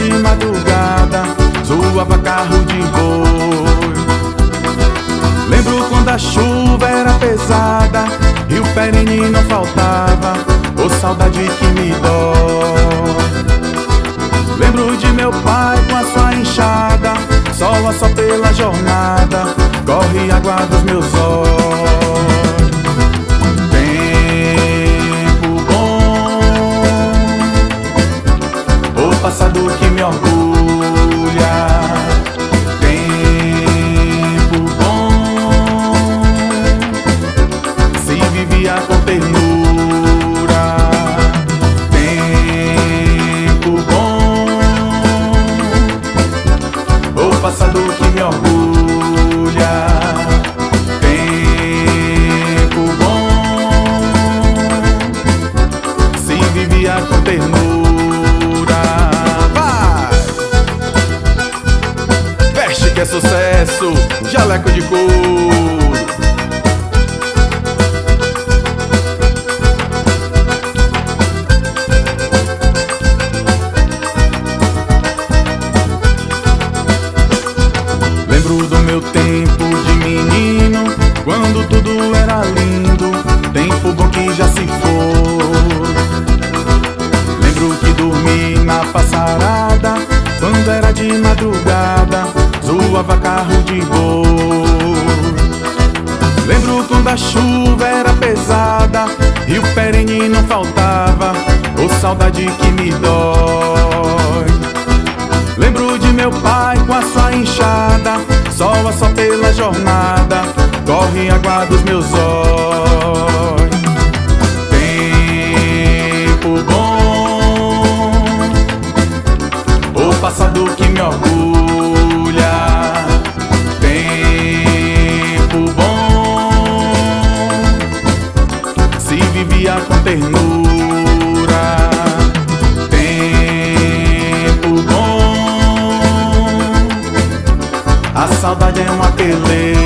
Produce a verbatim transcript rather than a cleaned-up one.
de madrugada zoava carro de boi. Lembro quando a chuva era pesada e o perene não faltava, ô saudade que me dói. Lembro de meu pai com a sua enxada, sol a sol pela jornada, corre água dos meus olhos. Tempo bom, o passado que me orgulha. Tempo bom, se vivia com ternura. Tempo bom, o passado que me orgulha. Tempo bom, se vivia com ternura. Vai! Veste que é sucesso, jaleco de couro. Lembro do meu tempo de menino, quando tudo era lindo, tempo bom que já se foi. Lembro que dormi na passarada, quando era de madrugada, zoava carro de boi. Lembro quando a chuva era pesada e o perene não faltava, ô saudade que me dói. Lembro de meu pai com a sua enxada, sol a sol pela jornada, corre água dos meus olhos. Tempo bom, o passado que me orgulha. Tempo bom, se vivia com ternura. Tempo bom, a saudade é uma peleja.